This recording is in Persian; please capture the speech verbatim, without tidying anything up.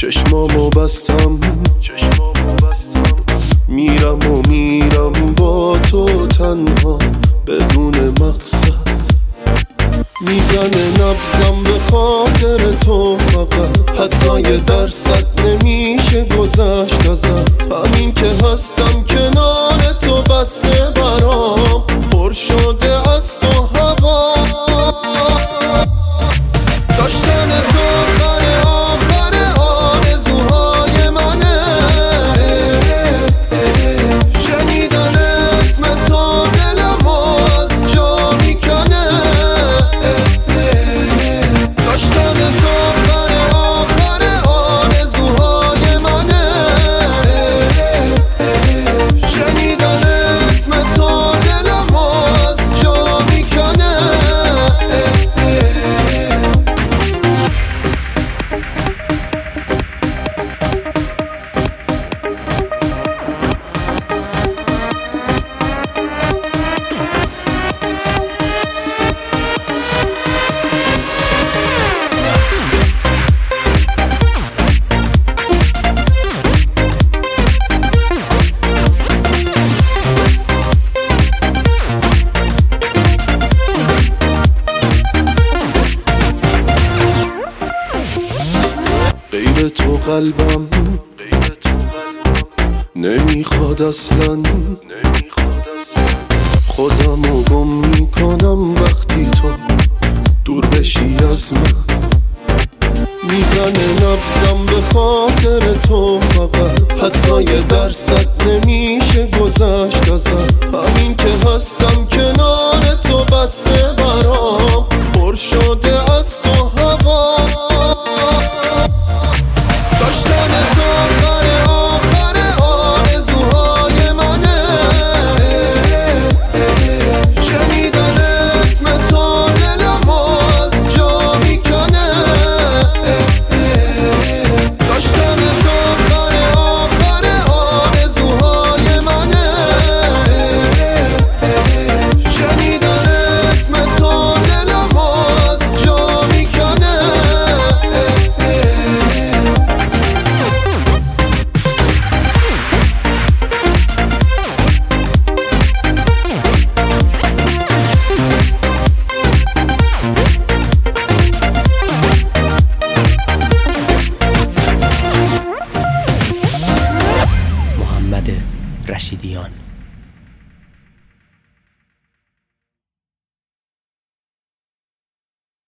چشمامو بستم میرم و میرم با تو تنها بدون مقصد، میزنه نبضم به خاطر تو فقط، حتی یه درصد نمیشه گذشت ازت. همین که هستم کنار تو بسه برام، پر شده از تو هوا. داشتن تو آخر آخر آرزوهای منه، شنیدن اسم تو دلم از جا میکنه. داشتن تو آخر آخر آرزوهای منه، شنیدن اسم تو دلم از جا میکنه. غیر تو قلبم نمیخواد اصلا، خودمو گم میکنم وقتی تو دور بشی از من. میزنه نبضم به خاطر تو فقط، حتی یه درصد نمیشه گذشت ازت. همین که هستم کنار تو بسه برام، پر شده از تو هوا. داشتن تو آخر آخر آرزوهای منه، شنیدن اسم تو دلم از جا میکنه. داشتن تو آخر آخر آرزوهای منه، شنیدن اسم تو دلم از جا میکنه. محمد رشیدیان.